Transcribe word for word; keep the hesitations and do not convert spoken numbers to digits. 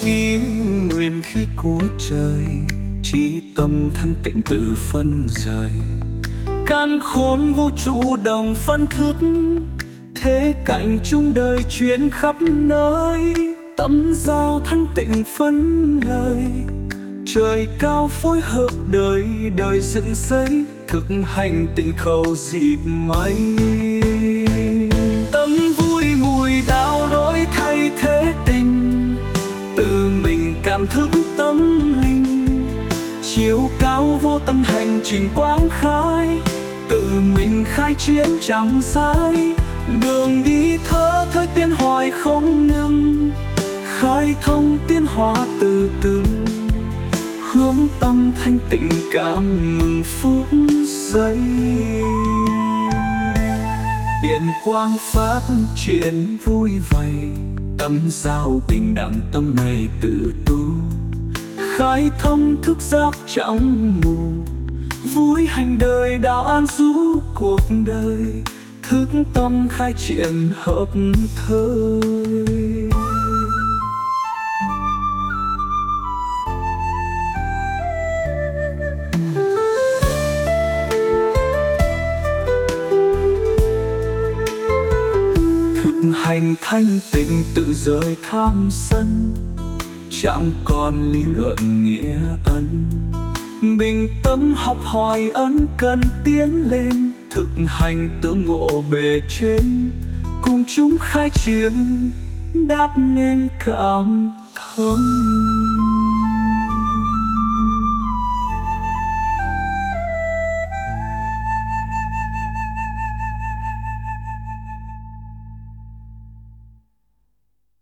ý nguyện khi cuối trời, chỉ tâm thanh tịnh tự phân rời. Càn khôn vũ trụ đồng phân thức, thế cảnh chung đời chuyển khắp nơi. Tâm giao thanh tịnh phân lời, trời cao phối hợp đời đời dựng xây. Thực hành tình cầu dịp may, tâm vui mùi đạo đổi thay thế tình. Tự mình cảm thức tâm linh, chiều cao vô tâm hành trình quang khai. Tự mình khai chiến chẳng sai, đường đi thơ thới tiến hoài không ngừng. Khai thông tiến hóa từ từ, hướng tâm thanh tịnh cảm mừng phút giây. Điện quang phát triển vui vầy, tâm giao bình đẳng tâm này tự tu. Khai thông thức giác chẳng mù, vui hành đời đạo an du cuộc đời. Thức tâm khai triển hợp thời. Hành thanh tịnh tự rời tham sân, chẳng còn lý luận nghĩa ân. Bình tâm học hỏi ân cần tiến lên, thực hành tương ngộ bề trên. Cùng chúng khai triển đáp nên cảm thông.